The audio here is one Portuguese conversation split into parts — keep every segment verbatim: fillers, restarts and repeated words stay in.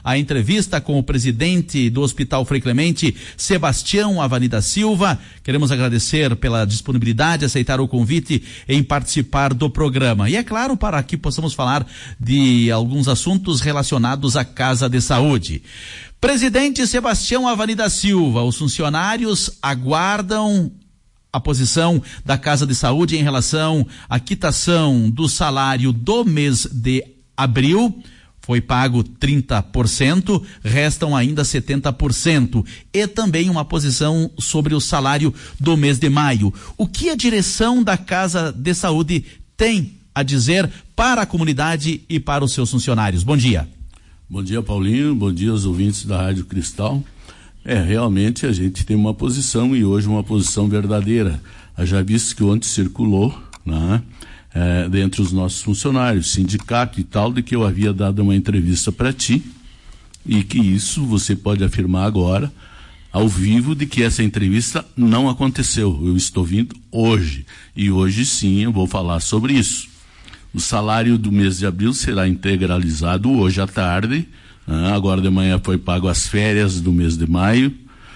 a entrevista com o presidente do Hospital Frei Clemente, Sebastião Avanida Silva. Queremos agradecer pela disponibilidade, aceitar o convite em participar do programa. E é claro, para que possamos falar de alguns assuntos relacionados à Casa de Saúde. Presidente Sebastião Avanida Silva, os funcionários aguardam a posição da Casa de Saúde em relação à quitação do salário do mês de abril. Foi pago trinta por cento, restam ainda setenta por cento. E também uma posição sobre o salário do mês de maio. O que a direção da Casa de Saúde tem a dizer para a comunidade e para os seus funcionários? Bom dia. Bom dia, Paulinho. Bom dia aos ouvintes da Rádio Cristal. É, realmente a gente tem uma posição, e hoje uma posição verdadeira. Já visto que ontem circulou, né, é, dentre os nossos funcionários, sindicato e tal, de que eu havia dado uma entrevista para ti, e que isso você pode afirmar agora, ao vivo, de que essa entrevista não aconteceu. Eu estou vindo hoje, e hoje sim eu vou falar sobre isso. O salário do mês de abril será integralizado hoje à tarde. Ah, agora de manhã foi pago as férias do mês de maio,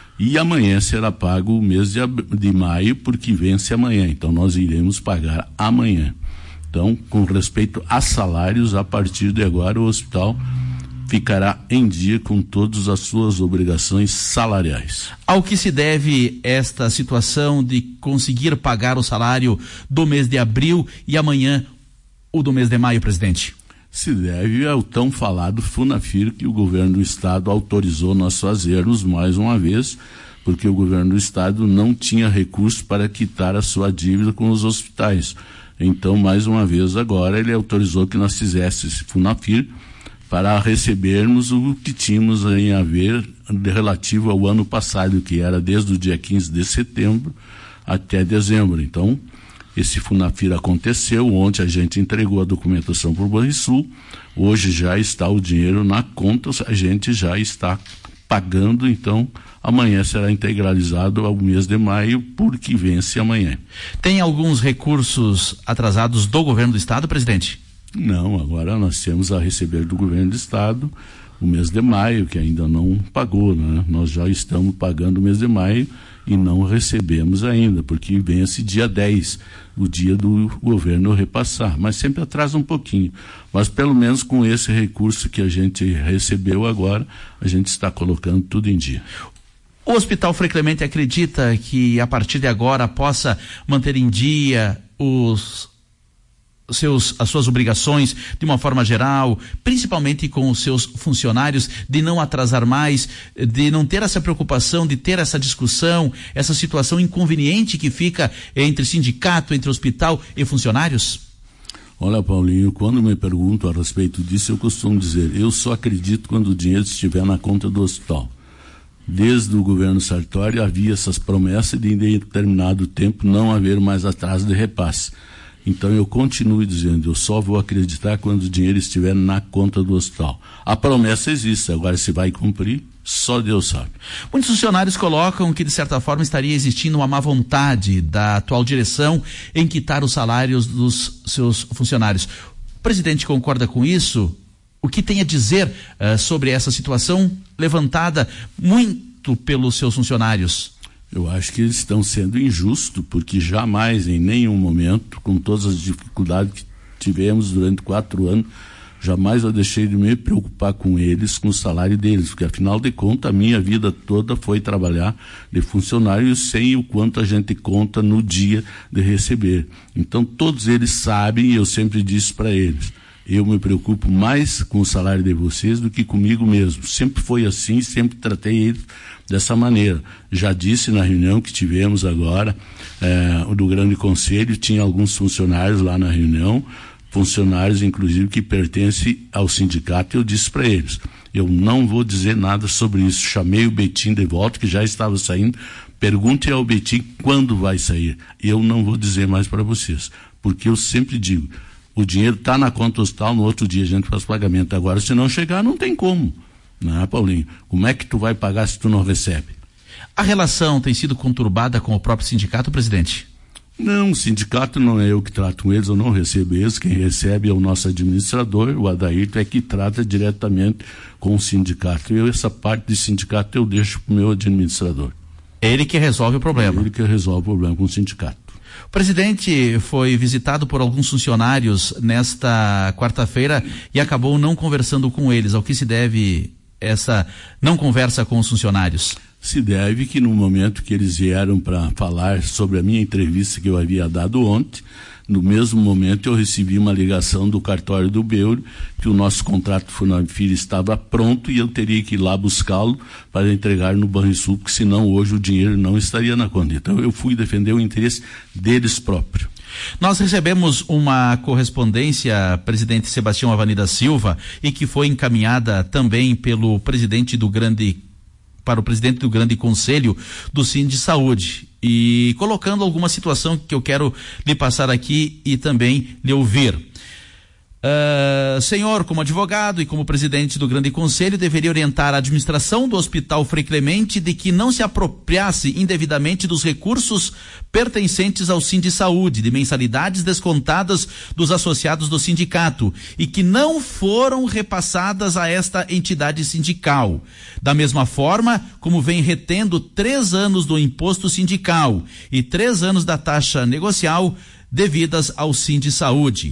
e amanhã será pago o mês de, de maio, porque vence amanhã, então nós iremos pagar amanhã. Então, com respeito a salários, a partir de agora o hospital ficará em dia com todas as suas obrigações salariais. Ao que se deve esta situação de conseguir pagar o salário do mês de abril e amanhã o do mês de maio, presidente? Se deve ao tão falado Funafir, que o governo do estado autorizou nós fazermos mais uma vez, porque o governo do estado não tinha recurso para quitar a sua dívida com os hospitais. Então, mais uma vez agora, ele autorizou que nós fizéssemos esse Funafir para recebermos o que tínhamos em haver de relativo ao ano passado, que era desde o dia quinze de setembro até dezembro. Então, esse Funafir aconteceu, ontem a gente entregou a documentação para o Banrisul, hoje já está o dinheiro na conta, a gente já está pagando, então amanhã será integralizado ao mês de maio, porque vence amanhã. Tem alguns recursos atrasados do governo do estado, presidente? Não, agora nós temos a receber do governo do estado o mês de maio, que ainda não pagou, né? Nós já estamos pagando o mês de maio e não recebemos ainda, porque vence dia dez, o dia do governo repassar, mas sempre atrasa um pouquinho. Mas pelo menos com esse recurso que a gente recebeu agora, a gente está colocando tudo em dia. O Hospital Frei Clemente acredita que a partir de agora possa manter em dia os seus, as suas obrigações de uma forma geral, principalmente com os seus funcionários, de não atrasar mais, de não ter essa preocupação, de ter essa discussão, essa situação inconveniente que fica entre sindicato, entre hospital e funcionários? Olha, Paulinho, quando me perguntam a respeito disso, eu costumo dizer, eu só acredito quando o dinheiro estiver na conta do hospital. Desde o governo Sartori havia essas promessas de em determinado tempo não haver mais atraso de repasse. Então eu continuo dizendo, eu só vou acreditar quando o dinheiro estiver na conta do hospital. A promessa existe, agora se vai cumprir, só Deus sabe. Muitos funcionários colocam que de certa forma estaria existindo uma má vontade da atual direção em quitar os salários dos seus funcionários. O presidente concorda com isso? O que tem a dizer uh, sobre essa situação levantada muito pelos seus funcionários? Eu acho que eles estão sendo injustos, porque jamais, em nenhum momento, com todas as dificuldades que tivemos durante quatro anos, jamais eu deixei de me preocupar com eles, com o salário deles, porque afinal de contas a minha vida toda foi trabalhar de funcionário sem o quanto a gente conta no dia de receber. Então todos eles sabem, e eu sempre disse para eles, eu me preocupo mais com o salário de vocês do que comigo mesmo. Sempre foi assim, sempre tratei eles dessa maneira. Já disse na reunião que tivemos agora, eh, do Grande Conselho, tinha alguns funcionários lá na reunião, funcionários inclusive que pertencem ao sindicato, e eu disse para eles, eu não vou dizer nada sobre isso. Chamei o Betim de volta, que já estava saindo, pergunte ao Betim quando vai sair. Eu não vou dizer mais para vocês, porque eu sempre digo, o dinheiro está na conta hospital, no outro dia a gente faz pagamento. Agora, se não chegar, não tem como. Não é, Paulinho? Como é que tu vai pagar se tu não recebe? A relação tem sido conturbada com o próprio sindicato, presidente? Não, o sindicato não é eu que trato com eles, eu não recebo eles, quem recebe é o nosso administrador, o Adairto é que trata diretamente com o sindicato. Eu, essa parte de sindicato eu deixo para o meu administrador. Ele que resolve o problema. Ele que resolve o problema com o sindicato. O presidente foi visitado por alguns funcionários nesta quarta-feira e acabou não conversando com eles. Ao que se deve essa não conversa com os funcionários? Se deve que no momento que eles vieram para falar sobre a minha entrevista que eu havia dado ontem, no mesmo momento eu recebi uma ligação do cartório do Beuro que o nosso contrato Funafir estava pronto e eu teria que ir lá buscá-lo para entregar no Banrisul, porque senão hoje o dinheiro não estaria na conta. Então eu fui defender o interesse deles próprios. Nós recebemos uma correspondência, presidente Sebastião Avanida Silva, e que foi encaminhada também pelo presidente do grande para o presidente do Grande Conselho do Sindisaúde, e colocando alguma situação que eu quero lhe passar aqui e também lhe ouvir. Uh, senhor, como advogado e como presidente do Grande Conselho, deveria orientar a administração do Hospital Frei Clemente de que não se apropriasse indevidamente dos recursos pertencentes ao Sindisaúde, de mensalidades descontadas dos associados do sindicato e que não foram repassadas a esta entidade sindical. Da mesma forma como vem retendo três anos do imposto sindical e três anos da taxa negocial devidas ao Sindisaúde.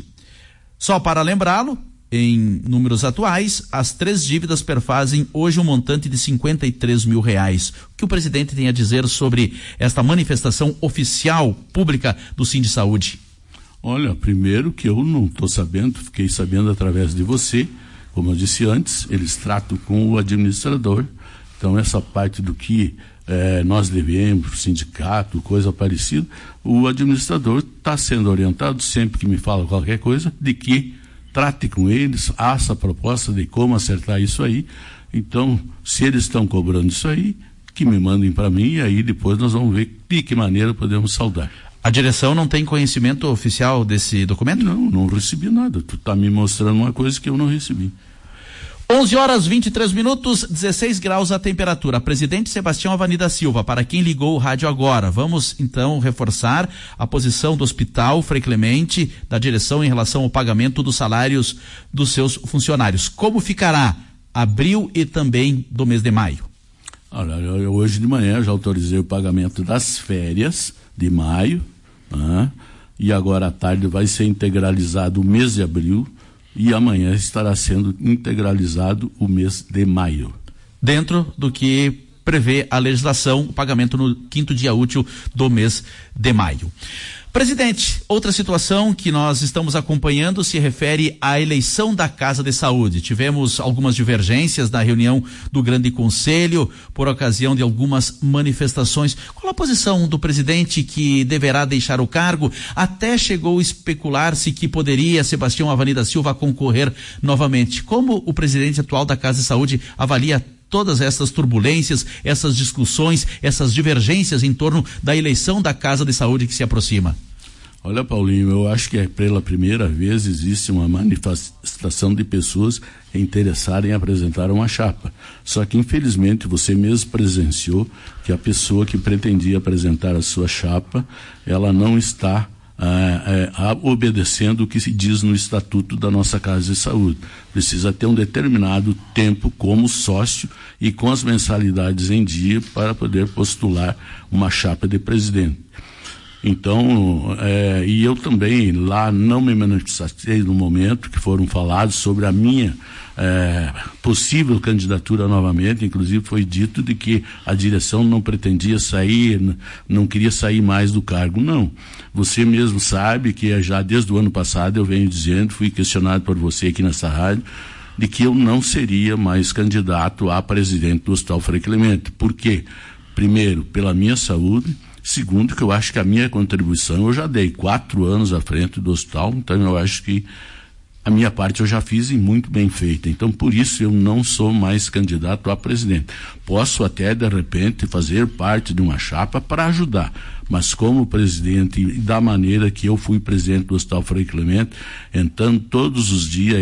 Só para lembrá-lo, em números atuais, as três dívidas perfazem hoje um montante de cinquenta e três mil reais. O que o presidente tem a dizer sobre esta manifestação oficial pública do Sindisaúde? Olha, primeiro que eu não estou sabendo, fiquei sabendo através de você, como eu disse antes, eles tratam com o administrador, então essa parte do que eh, nós devemos, o sindicato, coisa parecida, o administrador está sendo orientado sempre que me fala qualquer coisa, de que trate com eles, faça a proposta de como acertar isso aí. Então, se eles estão cobrando isso aí, que me mandem para mim e aí depois nós vamos ver de que maneira podemos saldar. A direção não tem conhecimento oficial desse documento? Não, não recebi nada. Tu está me mostrando uma coisa que eu não recebi. onze horas e vinte e três minutos, dezesseis graus a temperatura. Presidente Sebastião Avanida Silva, para quem ligou o rádio agora, vamos então reforçar a posição do Hospital Frei Clemente, da direção em relação ao pagamento dos salários dos seus funcionários. Como ficará abril e também do mês de maio? Olha, eu, hoje de manhã já autorizei o pagamento das férias de maio, né? E agora à tarde vai ser integralizado o mês de abril. E amanhã estará sendo integralizado o mês de maio. Dentro do que prevê a legislação, o pagamento no quinto dia útil do mês de maio. Presidente, outra situação que nós estamos acompanhando se refere à eleição da Casa de Saúde. Tivemos algumas divergências na reunião do Grande Conselho por ocasião de algumas manifestações. Qual a posição do presidente que deverá deixar o cargo? Até chegou a especular-se que poderia Sebastião Avanida Silva concorrer novamente. Como o presidente atual da Casa de Saúde avalia todas essas turbulências, essas discussões, essas divergências em torno da eleição da Casa de Saúde que se aproxima? Olha, Paulinho, eu acho que é pela primeira vez existe uma manifestação de pessoas interessadas em apresentar uma chapa. Só que, infelizmente, você mesmo presenciou que a pessoa que pretendia apresentar a sua chapa, ela não está ah, ah, obedecendo o que se diz no estatuto da nossa Casa de Saúde. Precisa ter um determinado tempo como sócio e com as mensalidades em dia para poder postular uma chapa de presidente. Então, é, e eu também lá não me manifestei no momento que foram falados sobre a minha é, possível candidatura novamente. Inclusive foi dito de que a direção não pretendia sair, não queria sair mais do cargo. Não, você mesmo sabe que já desde o ano passado eu venho dizendo, fui questionado por você aqui nessa rádio, de que eu não seria mais candidato a presidente do Hospital Frei Clemente. Por quê? Primeiro, pela minha saúde. Segundo, que eu acho que a minha contribuição, eu já dei quatro anos à frente do hospital, então eu acho que a minha parte eu já fiz e muito bem feita. Então, por isso, eu não sou mais candidato a presidente. Posso até, de repente, fazer parte de uma chapa para ajudar, mas como presidente e da maneira que eu fui presidente do Hospital Frei Clemente, entrando todos os dias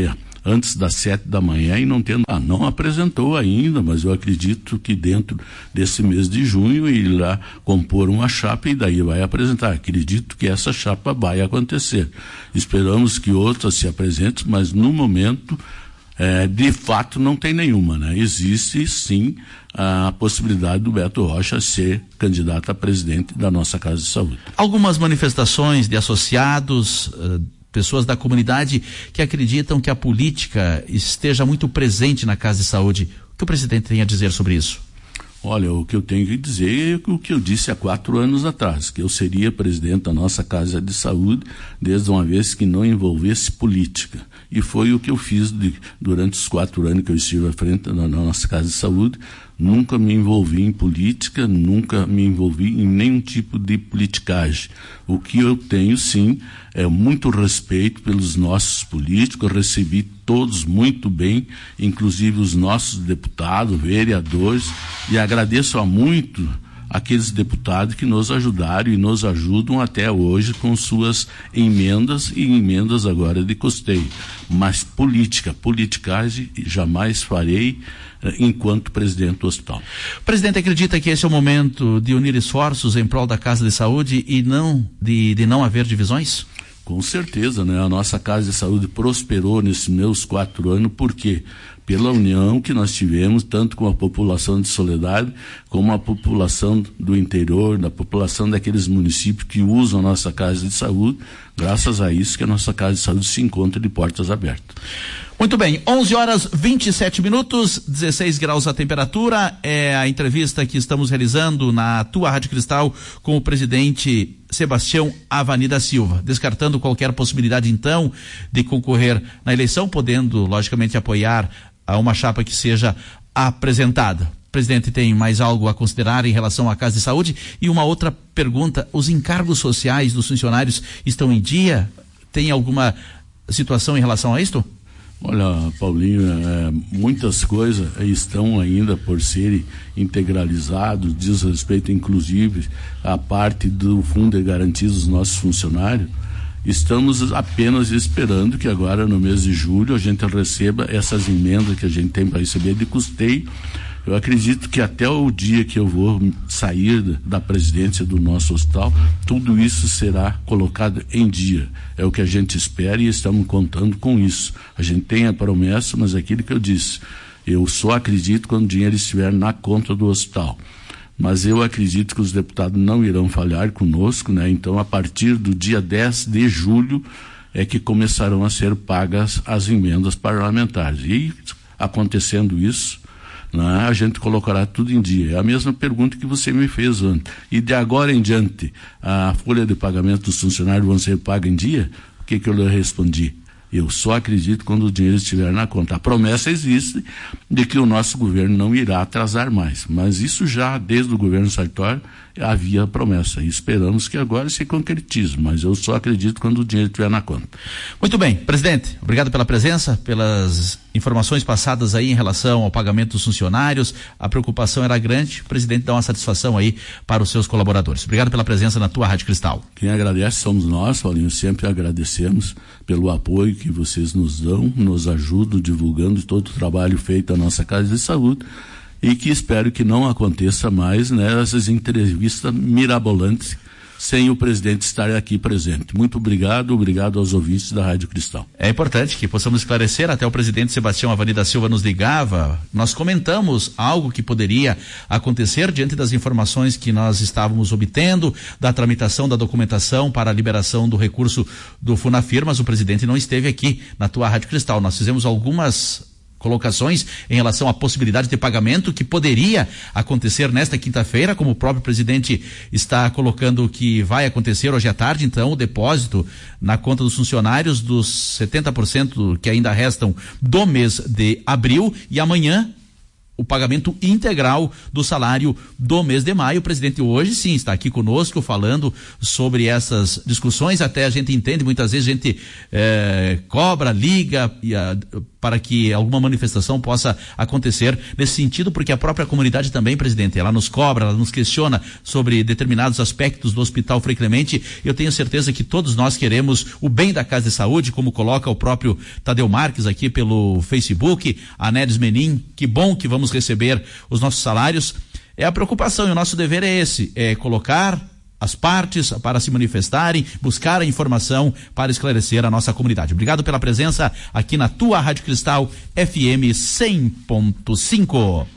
antes das sete da manhã e não tendo, ah, não apresentou ainda, mas eu acredito que dentro desse mês de junho ele irá compor uma chapa e daí vai apresentar. Acredito que essa chapa vai acontecer. Esperamos que outras se apresentem, mas no momento, é, de fato, não tem nenhuma, né? Existe sim a possibilidade do Beto Rocha ser candidato a presidente da nossa Casa de Saúde. Algumas manifestações de associados, uh, pessoas da comunidade que acreditam que a política esteja muito presente na Casa de Saúde. O que o presidente tem a dizer sobre isso? Olha, o que eu tenho que dizer é o que eu disse há quatro anos atrás, que eu seria presidente da nossa Casa de Saúde desde uma vez que não envolvesse política. E foi o que eu fiz de, durante os quatro anos que eu estive à frente da nossa Casa de Saúde. Nunca me envolvi em política, nunca me envolvi em nenhum tipo de politicagem. O que eu tenho, sim, é muito respeito pelos nossos políticos, eu recebi todos muito bem, inclusive os nossos deputados, vereadores, e agradeço a muito aqueles deputados que nos ajudaram e nos ajudam até hoje com suas emendas e emendas agora de custeio. Mas política, politicagem jamais farei eh, enquanto presidente do hospital. O presidente acredita que esse é o momento de unir esforços em prol da Casa de Saúde e não de, de não haver divisões? Com certeza, né? A nossa Casa de Saúde prosperou nesses meus quatro anos, por quê? Pela união que nós tivemos, tanto com a população de Soledade, como a população do interior, da população daqueles municípios que usam a nossa Casa de Saúde, graças a isso que a nossa Casa de Saúde se encontra de portas abertas. Muito bem, onze horas vinte e sete minutos, dezesseis graus a temperatura, é a entrevista que estamos realizando na tua Rádio Cristal com o presidente Sebastião Avanida Silva, descartando qualquer possibilidade então de concorrer na eleição, podendo logicamente apoiar a uma chapa que seja apresentada. O presidente tem mais algo a considerar em relação à Casa de Saúde? E uma outra pergunta, os encargos sociais dos funcionários estão em dia? Tem alguma situação em relação a isto? Olha, Paulinho, é, muitas coisas estão ainda por serem integralizadas, diz respeito inclusive à parte do fundo de garantia dos nossos funcionários. Estamos apenas esperando que agora no mês de julho a gente receba essas emendas que a gente tem para receber de custeio. Eu acredito que até o dia que eu vou sair da presidência do nosso hospital, tudo isso será colocado em dia. É o que a gente espera e estamos contando com isso. A gente tem a promessa, mas é aquilo que eu disse, eu só acredito quando o dinheiro estiver na conta do hospital. Mas eu acredito que os deputados não irão falhar conosco, né? Então, a partir do dia dez de julho é que começarão a ser pagas as emendas parlamentares. E, acontecendo isso, né, a gente colocará tudo em dia. É a mesma pergunta que você me fez ontem. E de agora em diante, a folha de pagamento dos funcionários vão ser paga em dia? O que que eu lhe respondi? Eu só acredito quando o dinheiro estiver na conta. A promessa existe de que o nosso governo não irá atrasar mais. Mas isso já, desde o governo Sartori, havia promessa. E esperamos que agora se concretize. Mas eu só acredito quando o dinheiro estiver na conta. Muito bem. Presidente, obrigado pela presença, pelas informações passadas aí em relação ao pagamento dos funcionários. A preocupação era grande. O presidente dá uma satisfação aí para os seus colaboradores. Obrigado pela presença na tua Rádio Cristal. Quem agradece somos nós, Paulinho. Sempre agradecemos pelo apoio que vocês nos dão, nos ajudam divulgando todo o trabalho feito à nossa Casa de Saúde e que espero que não aconteça mais, né, essas entrevistas mirabolantes sem o presidente estar aqui presente. Muito obrigado, obrigado aos ouvintes da Rádio Cristal. É importante que possamos esclarecer, até o presidente Sebastião Avanida Silva nos ligava, nós comentamos algo que poderia acontecer diante das informações que nós estávamos obtendo, da tramitação da documentação para a liberação do recurso do Funafir, mas o presidente não esteve aqui na tua Rádio Cristal. Nós fizemos algumas colocações em relação à possibilidade de pagamento que poderia acontecer nesta quinta-feira, como o próprio presidente está colocando que vai acontecer hoje à tarde. Então o depósito na conta dos funcionários dos setenta por cento que ainda restam do mês de abril, e amanhã o pagamento integral do salário do mês de maio. O presidente hoje sim está aqui conosco falando sobre essas discussões. Até a gente entende, muitas vezes a gente eh, cobra, liga e a, para que alguma manifestação possa acontecer nesse sentido, porque a própria comunidade também, presidente, ela nos cobra, ela nos questiona sobre determinados aspectos do Hospital Frei Clemente. Eu tenho certeza que todos nós queremos o bem da Casa de Saúde, como coloca o próprio Tadeu Marques aqui pelo Facebook, a Nedes Menin, que bom que vamos receber os nossos salários. É a preocupação, e o nosso dever é esse, é colocar as partes para se manifestarem, buscar a informação para esclarecer a nossa comunidade. Obrigado pela presença aqui na tua Rádio Cristal F M cem ponto cinco.